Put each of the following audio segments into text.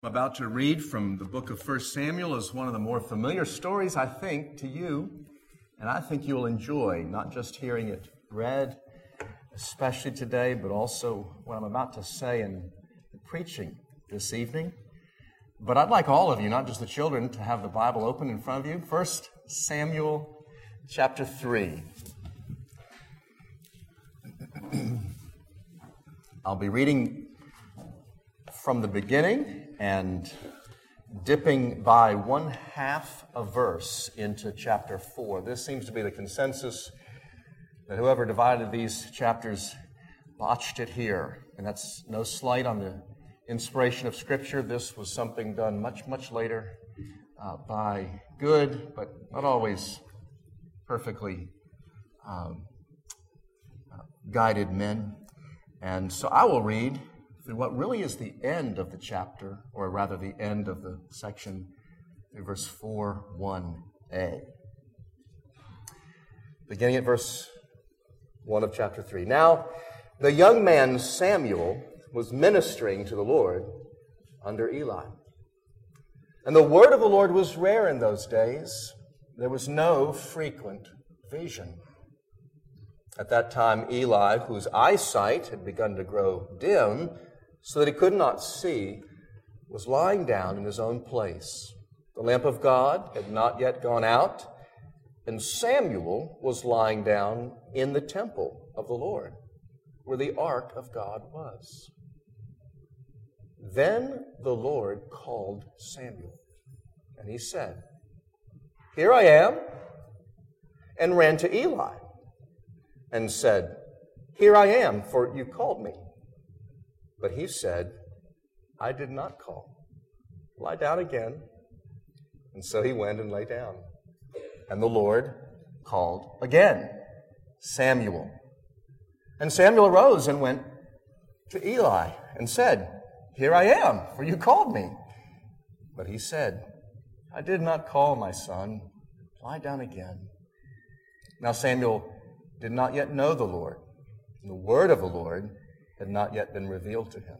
I'm about to read from the book of 1 Samuel is one of the more familiar stories, I think, to you, and I think you'll enjoy not just hearing it read, especially today, but also what I'm about to say in preaching this evening. But I'd like all of you, not just the children, to have the Bible open in front of you. 1 Samuel chapter 3. I'll be reading from the beginning and dipping by one half a verse into chapter 4. This seems to be the consensus that whoever divided these chapters botched it here. And that's no slight on the inspiration of Scripture. This was something done much, much later by good, but not always perfectly guided men. And so I will read through what really is the end of the chapter, or rather the end of the section, through verse 4:1a. Beginning at verse 1 of chapter 3. Now, the young man Samuel was ministering to the Lord under Eli. And the word of the Lord was rare in those days. There was no frequent vision. At that time, Eli, whose eyesight had begun to grow dim, so that he could not see, was lying down in his own place. The lamp of God had not yet gone out, and Samuel was lying down in the temple of the Lord, where the ark of God was. Then the Lord called Samuel, and he said, "Here I am," and ran to Eli, and said, "Here I am, for you called me." But he said, "I did not call. Lie down again." And so he went and lay down. And the Lord called again, "Samuel." And Samuel arose and went to Eli and said, "Here I am, for you called me." But he said, "I did not call, my son. Lie down again." Now Samuel did not yet know the Lord, and the word of the Lord had not yet been revealed to him.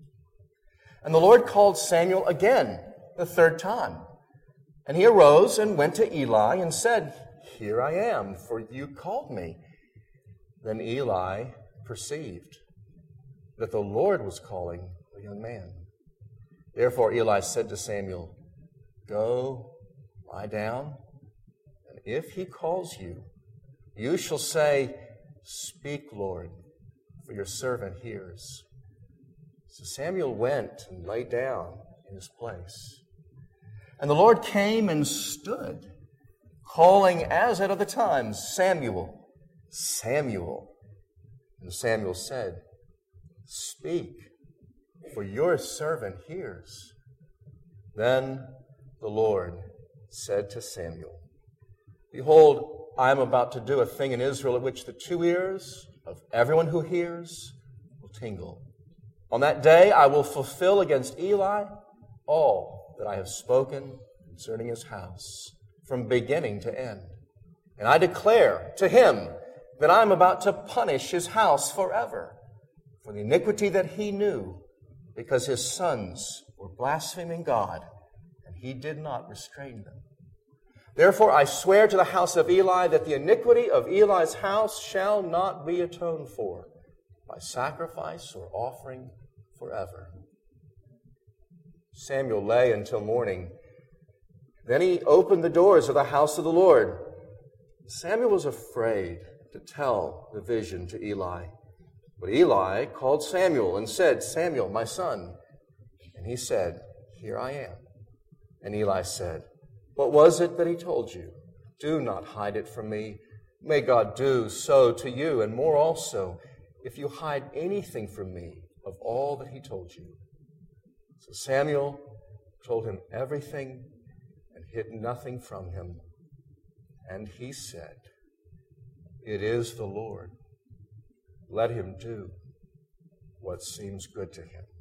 And the Lord called Samuel again the third time. And he arose and went to Eli and said, "Here I am, for you called me." Then Eli perceived that the Lord was calling the young man. Therefore Eli said to Samuel, "Go, lie down, and if he calls you, you shall say, 'Speak, Lord, for your servant hears.'" So Samuel went and lay down in his place. And the Lord came and stood, calling as at other times, "Samuel, Samuel." And Samuel said, "Speak, for your servant hears." Then the Lord said to Samuel, "Behold, I am about to do a thing in Israel at which the two ears of everyone who hears will tingle. On that day I will fulfill against Eli all that I have spoken concerning his house, from beginning to end. And I declare to him that I am about to punish his house forever for the iniquity that he knew, because his sons were blaspheming God, and he did not restrain them. Therefore I swear to the house of Eli that the iniquity of Eli's house shall not be atoned for by sacrifice or offering forever." Samuel lay until morning. Then he opened the doors of the house of the Lord. Samuel was afraid to tell the vision to Eli. But Eli called Samuel and said, "Samuel, my son." And he said, "Here I am." And Eli said, "What was it that he told you? Do not hide it from me. May God do so to you, and more also, if you hide anything from me of all that he told you." So Samuel told him everything and hid nothing from him. And he said, "It is the Lord. Let him do what seems good to him."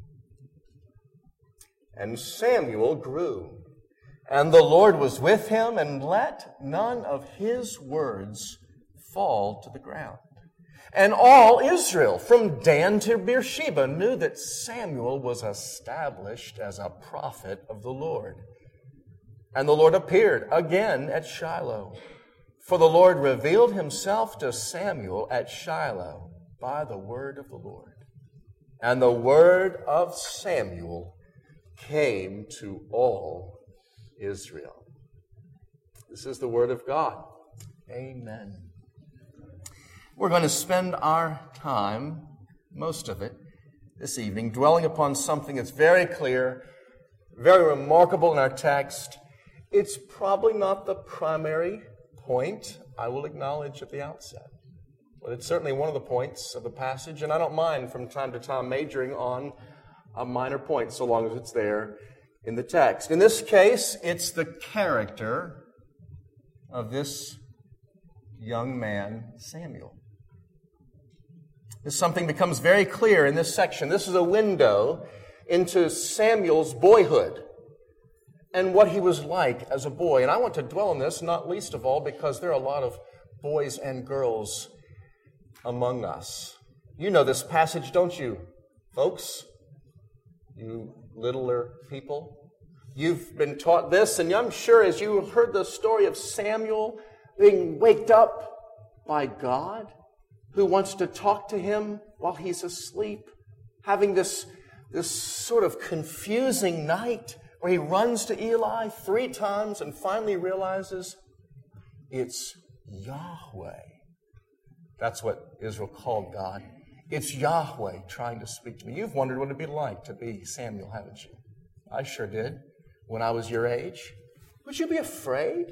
And Samuel grew, and the Lord was with him, and let none of his words fall to the ground. And all Israel, from Dan to Beersheba, knew that Samuel was established as a prophet of the Lord. And the Lord appeared again at Shiloh. For the Lord revealed himself to Samuel at Shiloh by the word of the Lord. And the word of Samuel came to all Israel. This is the word of God. Amen. We're going to spend our time, most of it, this evening, dwelling upon something that's very clear, very remarkable in our text. It's probably not the primary point, I will acknowledge at the outset. But it's certainly one of the points of the passage, and I don't mind from time to time majoring on a minor point so long as it's there in the text. In this case, it's the character of this young man, Samuel. Something becomes very clear in this section. This is a window into Samuel's boyhood and what he was like as a boy. And I want to dwell on this, not least of all, because there are a lot of boys and girls among us. You know this passage, don't you, folks? You littler people. You've been taught this, and I'm sure as you have heard the story of Samuel being waked up by God, who wants to talk to him while he's asleep, having this sort of confusing night where he runs to Eli 3 times and finally realizes it's Yahweh. That's what Israel called God. It's Yahweh trying to speak to me. You've wondered what it'd be like to be Samuel, haven't you? I sure did when I was your age. Would you be afraid?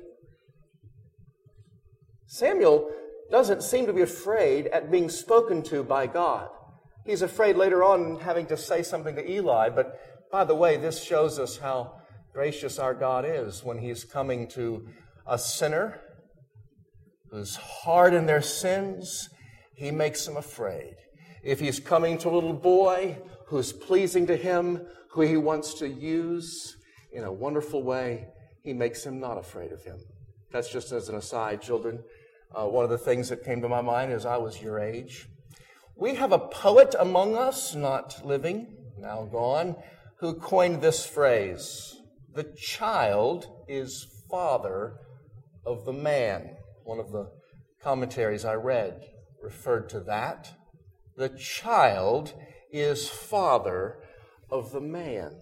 Samuel doesn't seem to be afraid at being spoken to by God. He's afraid later on having to say something to Eli, but by the way, this shows us how gracious our God is when he's coming to a sinner who's hard in their sins. He makes them afraid. If he's coming to a little boy who's pleasing to him, who he wants to use in a wonderful way, he makes him not afraid of him. That's just as an aside, children. One of the things that came to my mind as I was your age. We have a poet among us, not living, now gone, who coined this phrase, "The child is father of the man." One of the commentaries I read referred to that. The child is father of the man.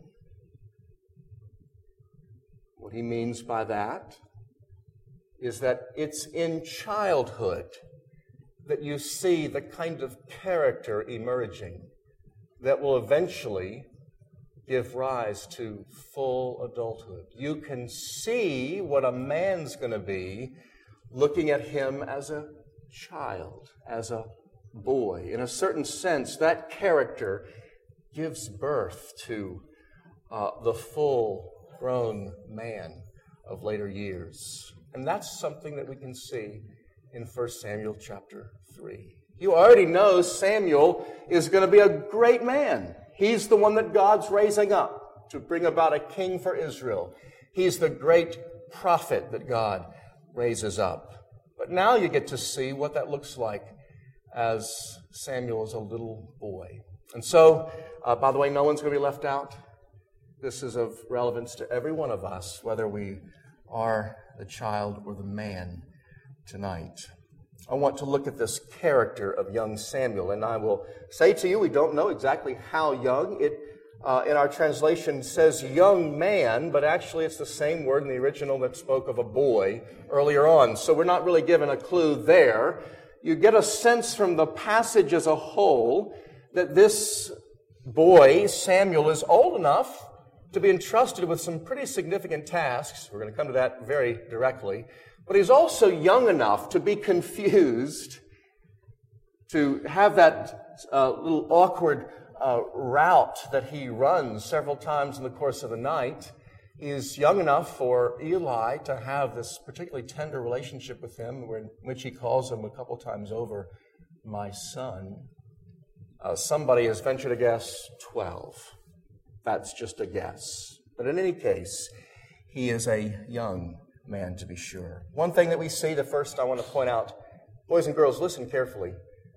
What he means by that is that it's in childhood that you see the kind of character emerging that will eventually give rise to full adulthood. You can see what a man's going to be looking at him as a child, as a boy. In a certain sense, that character gives birth to the full-grown man of later years. And that's something that we can see in 1 Samuel chapter 3. You already know Samuel is going to be a great man. He's the one that God's raising up to bring about a king for Israel. He's the great prophet that God raises up. But now you get to see what that looks like as Samuel is a little boy. And so, by the way, no one's going to be left out. This is of relevance to every one of us, whether we are the child or the man tonight. I want to look at this character of young Samuel, and I will say to you, we don't know exactly how young. It, in our translation, says young man, but actually it's the same word in the original that spoke of a boy earlier on. So we're not really given a clue there. You get a sense from the passage as a whole that this boy, Samuel, is old enough to be entrusted with some pretty significant tasks. We're going to come to that very directly. But he's also young enough to be confused, to have that little awkward route that he runs several times in the course of the night. He is young enough for Eli to have this particularly tender relationship with him, in which he calls him a couple times over, my son. Somebody has ventured a guess, 12. That's just a guess. But in any case, he is a young man, to be sure. One thing that we see, the first I want to point out, boys and girls, listen carefully.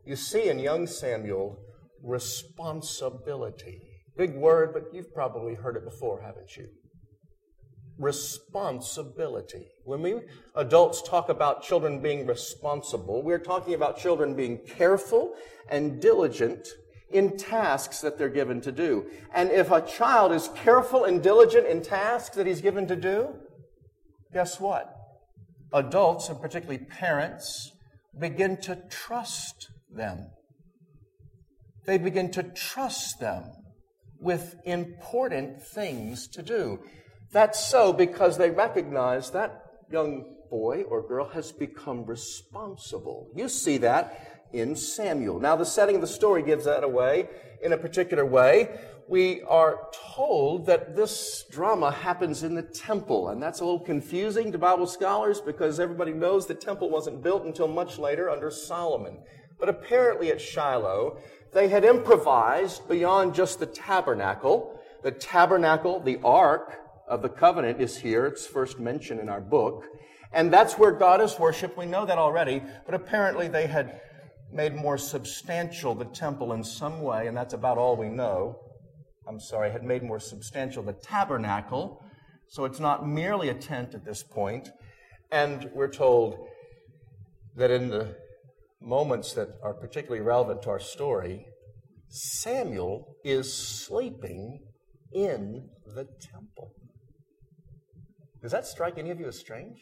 you see in young Samuel responsibility. Big word, but you've probably heard it before, haven't you? Responsibility. When we adults talk about children being responsible, we're talking about children being careful and diligent in tasks that they're given to do. And if a child is careful and diligent in tasks that he's given to do, guess what? Adults, and particularly parents, begin to trust them. They begin to trust them with important things to do. That's so because they recognize that young boy or girl has become responsible. You see that in Samuel. Now, the setting of the story gives that away in a particular way. We are told that this drama happens in the temple, and that's a little confusing to Bible scholars because everybody knows the temple wasn't built until much later under Solomon. But apparently at Shiloh, they had improvised beyond just the tabernacle. The tabernacle, the ark of the covenant, is here. It's first mentioned in our book. And that's where God is worshipped. We know that already. But apparently they had made more substantial the temple in some way, and that's about all we know. Had made more substantial the tabernacle. So it's not merely a tent at this point. And we're told that in the moments that are particularly relevant to our story, Samuel is sleeping in the temple. Does that strike any of you as strange?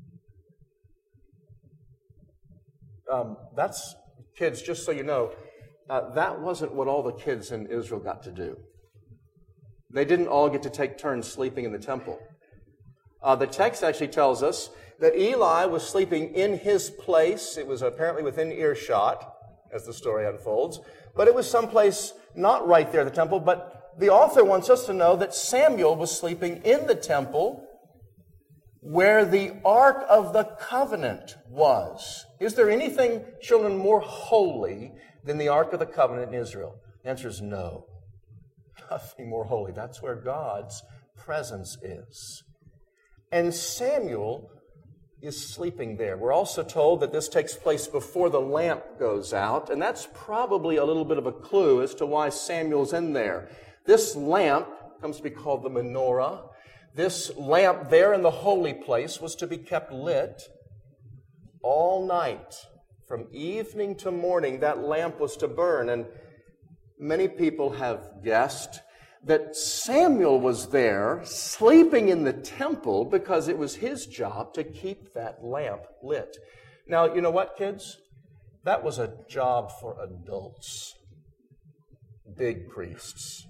That's, kids, just so you know, that wasn't what all the kids in Israel got to do. They didn't all get to take turns sleeping in the temple. The text actually tells us that Eli was sleeping in his place. It was apparently within earshot, as the story unfolds. But it was someplace not right there at the temple. But the author wants us to know that Samuel was sleeping in the temple where the Ark of the Covenant was. Is there anything, children, more holy than the Ark of the Covenant in Israel? The answer is no. Nothing more holy. That's where God's presence is. And Samuel is sleeping there. We're also told that this takes place before the lamp goes out, and that's probably a little bit of a clue as to why Samuel's in there. This lamp comes to be called the menorah. This lamp there in the holy place was to be kept lit all night. From evening to morning, that lamp was to burn. And many people have guessed that Samuel was there sleeping in the temple because it was his job to keep that lamp lit. Now, you know what, kids? That was a job for adults, big priests.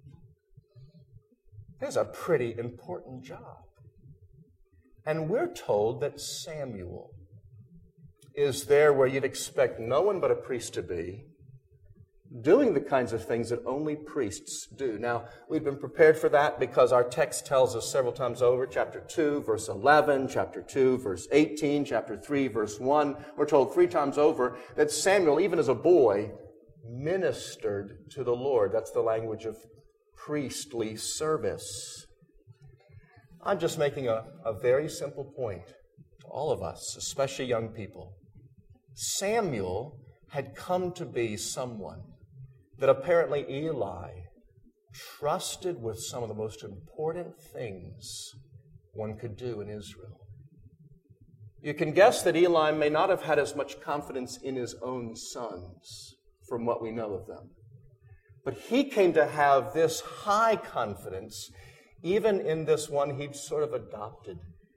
It's a pretty important job. And we're told that Samuel is there where you'd expect no one but a priest to be, doing the kinds of things that only priests do. Now, we've been prepared for that because our text tells us several times over, chapter 2, verse 11, chapter 2, verse 18, chapter 3, verse 1. We're told 3 times over that Samuel, even as a boy, ministered to the Lord. That's the language of priestly service. I'm just making a very simple point to all of us, especially young people. Samuel had come to be someone that apparently Eli trusted with some of the most important things one could do in Israel. You can guess that Eli may not have had as much confidence in his own sons from what we know of them. But he came to have this high confidence even in this one he'd sort of adopted,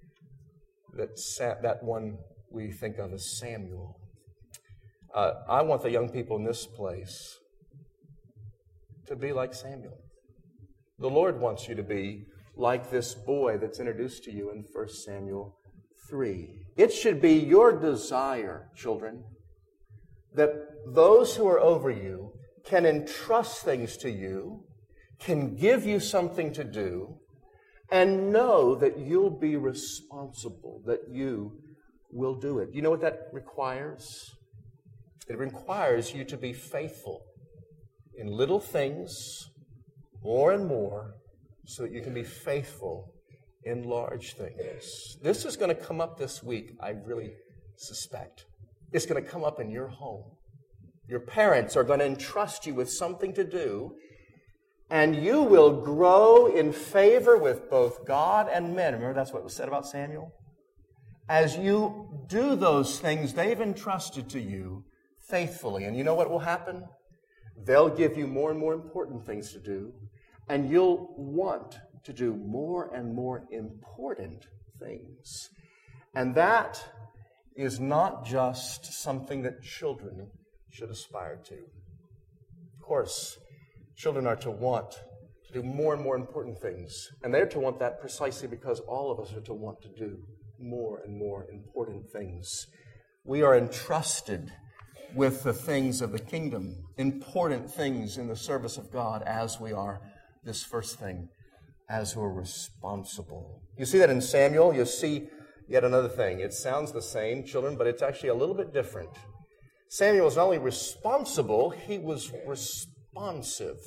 that one we think of as Samuel. I want the young people in this place to be like Samuel. The Lord wants you to be like this boy that's introduced to you in 1 Samuel 3. It should be your desire, children, that those who are over you can entrust things to you, can give you something to do, and know that you'll be responsible, that you will do it. You know what that requires? It requires you to be faithful in little things, more and more, so that you can be faithful in large things. This is going to come up this week, I really suspect. It's going to come up in your home. Your parents are going to entrust you with something to do, and you will grow in favor with both God and men. Remember, that's what was said about Samuel? As you do those things they've entrusted to you faithfully. And you know what will happen? They'll give you more and more important things to do, and you'll want to do more and more important things. And that is not just something that children should aspire to. Of course, children are to want to do more and more important things. And they're to want that precisely because all of us are to want to do more and more important things. We are entrusted with the things of the kingdom, important things in the service of God, as we are this first thing, as we're responsible. You see that in Samuel. You see yet another thing. It sounds the same, children, but it's actually a little bit different. Samuel was not only responsible, he was responsive.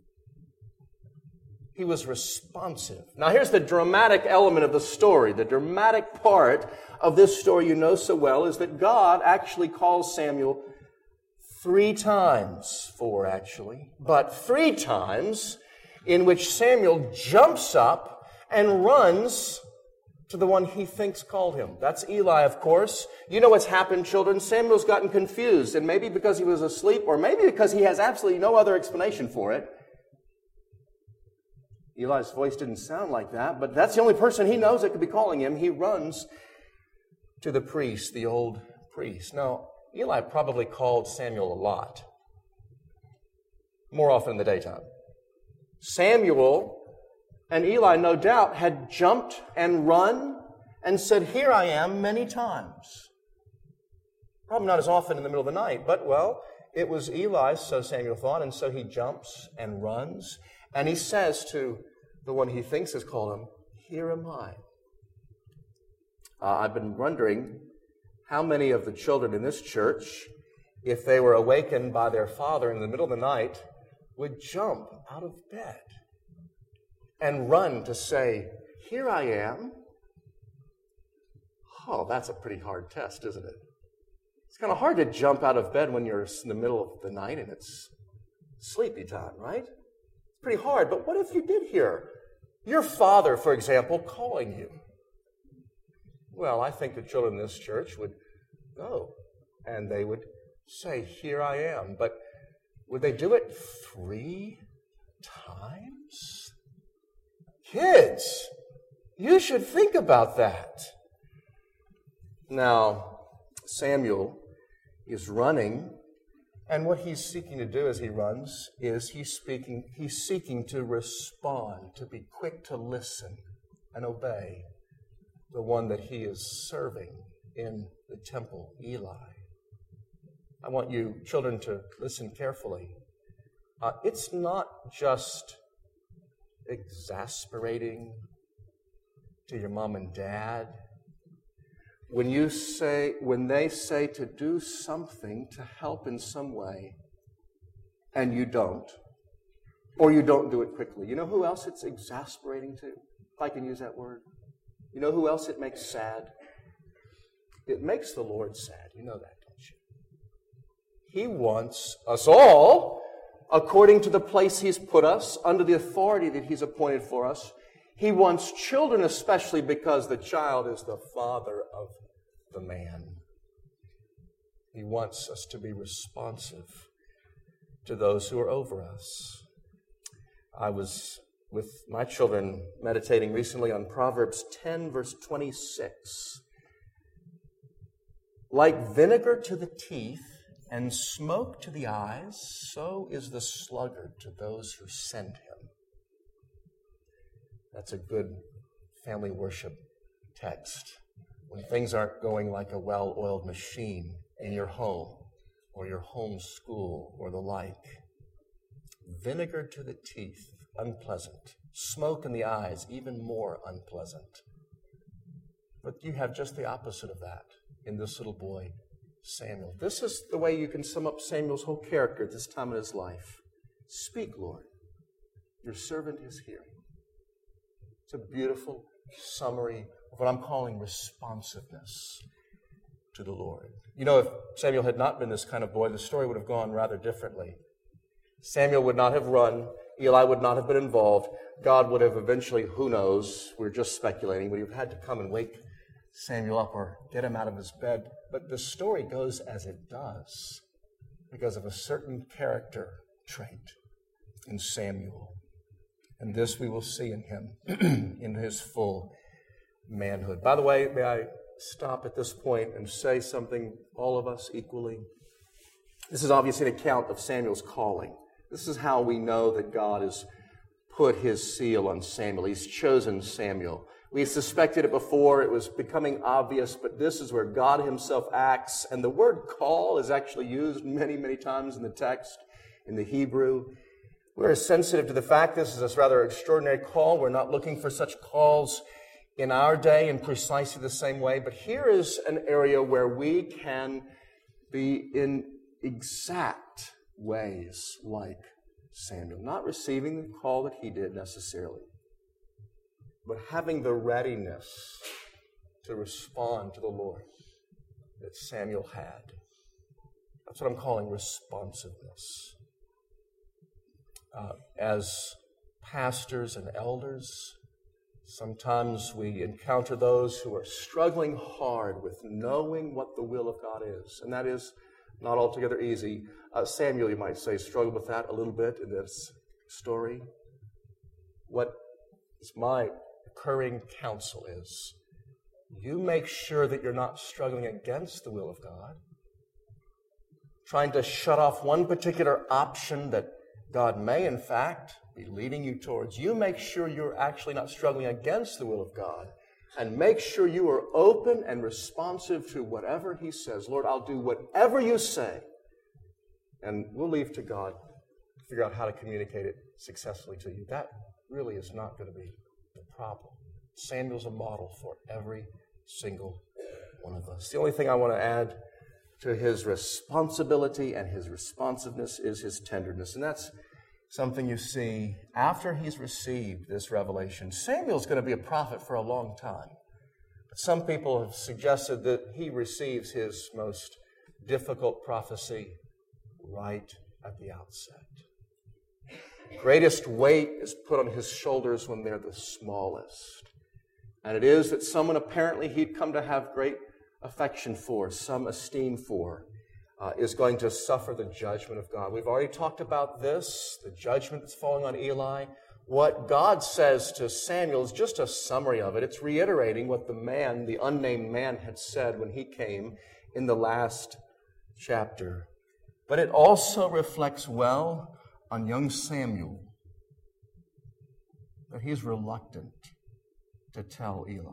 He was responsive. Now here's the dramatic element of the story. The dramatic part of this story you know so well is that God actually calls Samuel 3 times, 4 actually, but 3 times in which Samuel jumps up and runs to the one he thinks called him. That's Eli, of course. You know what's happened, children. Samuel's gotten confused, and maybe because he was asleep, or maybe because he has absolutely no other explanation for it. Eli's voice didn't sound like that, but that's the only person he knows that could be calling him. He runs to the priest, the old priest. Now, Eli probably called Samuel a lot, more often in the daytime. Samuel and Eli, no doubt, had jumped and run and said, "Here I am," many times. Probably not as often in the middle of the night, but, well, it was Eli, so Samuel thought, and so he jumps and runs, and he says to the one he thinks has called him, "Here am I." I've been wondering how many of the children in this church, if they were awakened by their father in the middle of the night, would jump out of bed and run to say, "Here I am." Oh, that's a pretty hard test, isn't it? It's kind of hard to jump out of bed when you're in the middle of the night and it's sleepy time, right? It's pretty hard, but what if you did hear your father, for example, calling you? Well, I think the children in this church would go and they would say, "Here I am." But would they do it 3 times? Kids, you should think about that. Now, Samuel is running, and what he's seeking to do as he runs is he's seeking to respond, to be quick to listen and obey the one that he is serving in the temple, Eli. I want you children to listen carefully. It's not just exasperating to your mom and dad when they say to do something to help in some way and you don't, or you don't do it quickly. You know who else it's exasperating to, if I can use that word? You know who else it makes sad? It makes the Lord sad. You know that, don't you? He wants us all, according to the place He's put us, under the authority that He's appointed for us. He wants children especially because the child is the father of the man. He wants us to be responsive to those who are over us. I was with my children meditating recently on Proverbs 10, verse 26. Like vinegar to the teeth and smoke to the eyes, so is the sluggard to those who send him. That's a good family worship text. When things aren't going like a well-oiled machine in your home or your home school or the like. Vinegar to the teeth, unpleasant. Smoke in the eyes, even more unpleasant. But you have just the opposite of that in this little boy, Samuel. This is the way you can sum up Samuel's whole character at this time in his life. Speak, Lord. Your servant is hearing. It's a beautiful summary of what I'm calling responsiveness to the Lord. You know, if Samuel had not been this kind of boy, the story would have gone rather differently. Samuel would not have run. Eli would not have been involved. God would have eventually, who knows, we're just speculating, would have had to come and wake Samuel up or get him out of his bed. But the story goes as it does because of a certain character trait in Samuel. And this we will see in him in his full manhood. By the way, may I stop at this point and say something, all of us equally? This is obviously an account of Samuel's calling. This is how we know that God has put his seal on Samuel. He's chosen Samuel. We suspected it before. It was becoming obvious, but this is where God himself acts. And the word call is actually used many, many times in the text, in the Hebrew. We're sensitive to the fact this is a rather extraordinary call. We're not looking for such calls in our day in precisely the same way. But here is an area where we can be in exact ways like Samuel, not receiving the call that he did necessarily, but having the readiness to respond to the Lord that Samuel had. That's what I'm calling responsiveness. As pastors and elders, sometimes we encounter those who are struggling hard with knowing what the will of God is, and that is not altogether easy. Samuel, you might say, struggled with that a little bit in this story. What is my recurring counsel is, you make sure that you're not struggling against the will of God, trying to shut off one particular option that God may, in fact, be leading you towards. You make sure you're actually not struggling against the will of God, and make sure you are open and responsive to whatever he says. Lord, I'll do whatever you say. And we'll leave to God to figure out how to communicate it successfully to you. That really is not going to be the problem. Samuel's a model for every single one of us. The only thing I want to add to his responsibility and his responsiveness is his tenderness. And that's something you see after he's received this revelation. Samuel's going to be a prophet for a long time. But some people have suggested that he receives his most difficult prophecy right at the outset. Greatest weight is put on his shoulders when they're the smallest. And it is that someone apparently he'd come to have great affection for, some esteem for, is going to suffer the judgment of God. We've already talked about this, the judgment that's falling on Eli. What God says to Samuel is just a summary of it. It's reiterating what the man, the unnamed man, had said when he came in the last chapter. But it also reflects well on young Samuel that he's reluctant to tell Eli.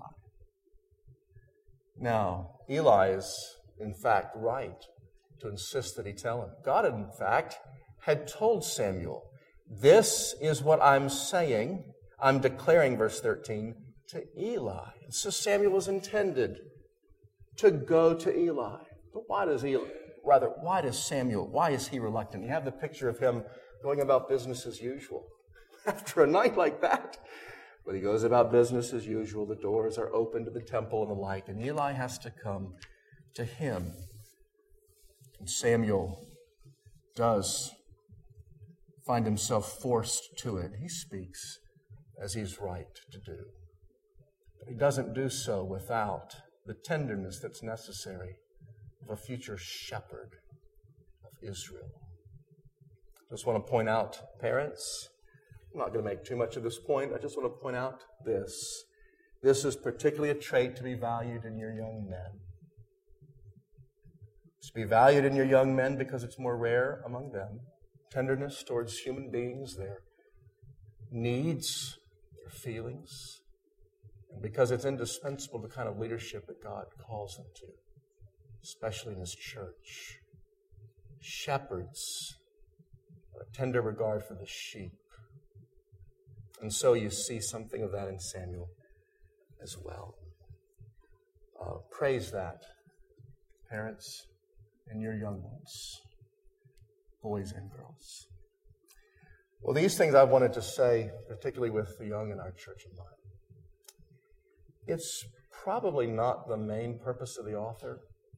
Now, Eli is, in fact, right to insist that he tell him. God, in fact, had told Samuel, this is what I'm saying, I'm declaring, verse 13, to Eli. And so Samuel was intended to go to Eli. But why is Samuel, why is he reluctant? You have the picture of him going about business as usual. After a night like that, but he goes about business as usual. The doors are open to the temple and the like, and Eli has to come to him. And Samuel does find himself forced to it. He speaks as he's right to do. But he doesn't do so without the tenderness that's necessary of a future shepherd of Israel. Just want to point out, parents, I'm not going to make too much of this point. I just want to point out this. This is particularly a trait to be valued in your young men. It's to be valued in your young men because it's more rare among them. Tenderness towards human beings, their needs, their feelings, and because it's indispensable to the kind of leadership that God calls them to, especially in His church. Shepherds, a tender regard for the sheep. And so you see something of that in Samuel as well. Praise that, parents, and your young ones, boys and girls. Well, these things I wanted to say, particularly with the young in our church in mind. It's probably not the main purpose of the author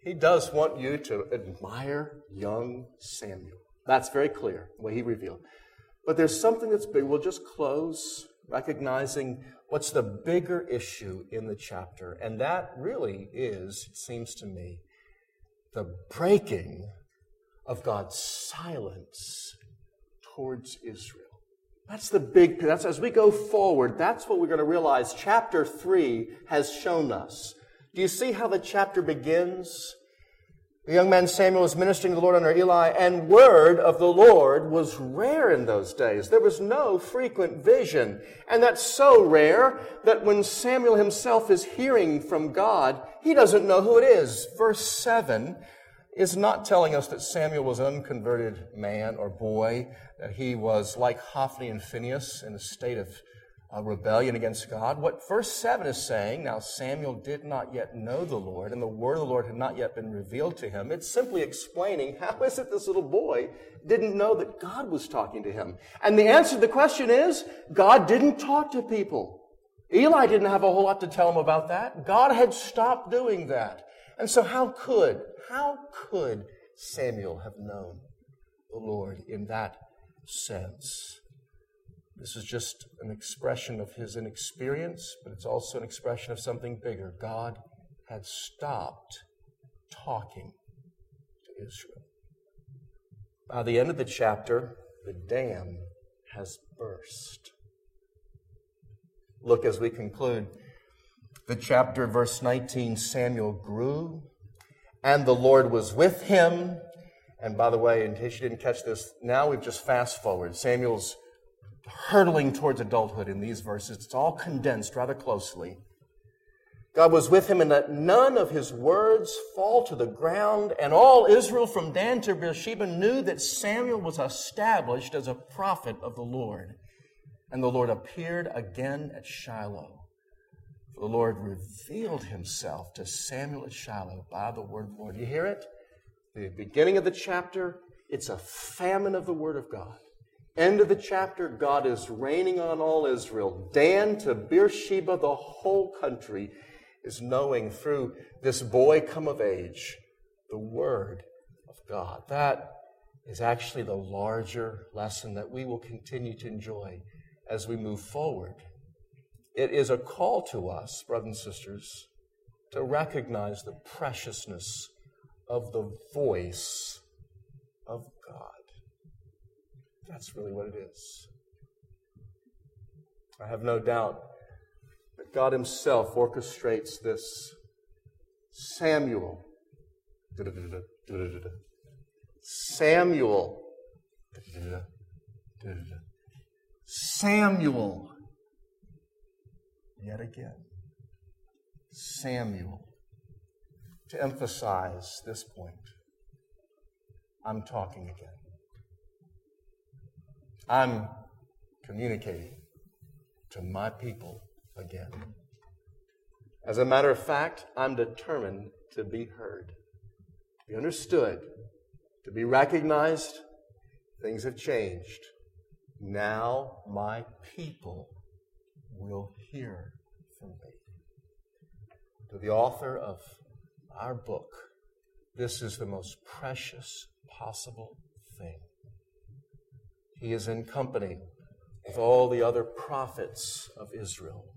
He does want you to admire young Samuel. That's very clear, the way he revealed. But there's something that's big. We'll just close recognizing what's the bigger issue in the chapter. And that really is, it seems to me, the breaking of God's silence towards Israel. That's as we go forward, that's what we're going to realize chapter 3 has shown us. Do you see how the chapter begins? The young man Samuel was ministering to the Lord under Eli, and word of the Lord was rare in those days. There was no frequent vision. And that's so rare that when Samuel himself is hearing from God, he doesn't know who it is. Verse 7 is not telling us that Samuel was an unconverted man or boy, that he was like Hophni and Phinehas in a state of rebellion against God. What verse 7 is saying, now Samuel did not yet know the Lord, and the word of the Lord had not yet been revealed to him. It's simply explaining how is it this little boy didn't know that God was talking to him. And the answer to the question is, God didn't talk to people. Eli didn't have a whole lot to tell him about that. God had stopped doing that. And so how could Samuel have known the Lord in that sense? This is just an expression of his inexperience, but it's also an expression of something bigger. God had stopped talking to Israel. By the end of the chapter, the dam has burst. Look as we conclude. The chapter, verse 19, Samuel grew, and the Lord was with him. And by the way, in case you didn't catch this, now we've just fast forward. Samuel's hurtling towards adulthood in these verses. It's all condensed rather closely. God was with him, and that none of his words fall to the ground. And all Israel from Dan to Beersheba knew that Samuel was established as a prophet of the Lord. And the Lord appeared again at Shiloh. For the Lord revealed himself to Samuel at Shiloh by the word of the Lord. You hear it? The beginning of the chapter, it's a famine of the word of God. End of the chapter, God is raining on all Israel. Dan to Beersheba, the whole country is knowing through this boy come of age the word of God. That is actually the larger lesson that we will continue to enjoy as we move forward. It is a call to us, brothers and sisters, to recognize the preciousness of the voice of God. That's really what it is. I have no doubt that God himself orchestrates this. Samuel. Samuel. Samuel. Yet again. Samuel. To emphasize this point. I'm talking again. I'm communicating to my people again. As a matter of fact, I'm determined to be heard, to be understood, to be recognized. Things have changed. Now my people will hear from me. To the author of our book, this is the most precious possible thing. He is in company with all the other prophets of Israel.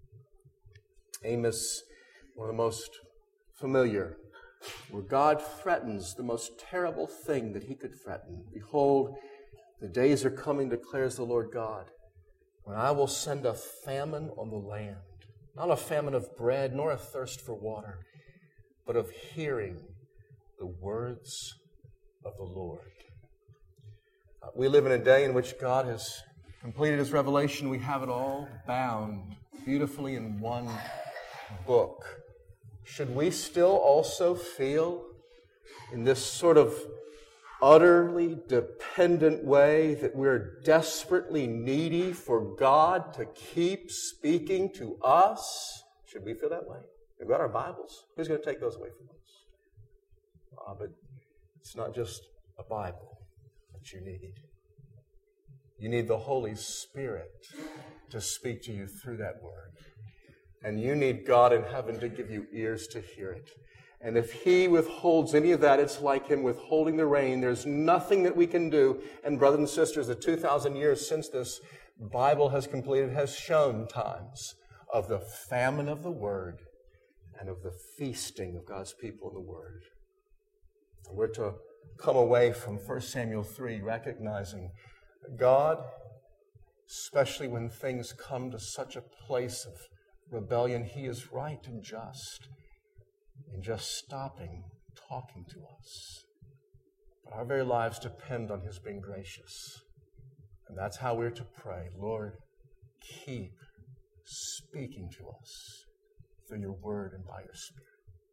Amos, one of the most familiar, where God threatens the most terrible thing that he could threaten. Behold, the days are coming, declares the Lord God, when I will send a famine on the land, not a famine of bread, nor a thirst for water, but of hearing the words of the Lord. We live in a day in which God has completed his revelation. We have it all bound beautifully in one book. Should we still also feel in this sort of utterly dependent way that we're desperately needy for God to keep speaking to us? Should we feel that way? We've got our Bibles. Who's going to take those away from us? But it's not just a Bible that you need. You need the Holy Spirit to speak to you through that word. And you need God in heaven to give you ears to hear it. And if he withholds any of that, it's like him withholding the rain. There's nothing that we can do. And brothers and sisters, the 2,000 years since this Bible has completed has shown times of the famine of the Word and of the feasting of God's people in the Word. And we're to come away from 1 Samuel 3 recognizing God, especially when things come to such a place of rebellion, He is right and just in just stopping talking to us. But our very lives depend on His being gracious. And that's how we're to pray. Lord, keep speaking to us through your word and by your Spirit.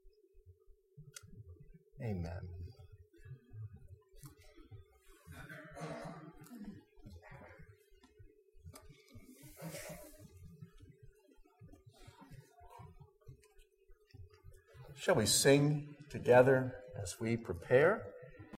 Amen. Shall we sing together as we prepare?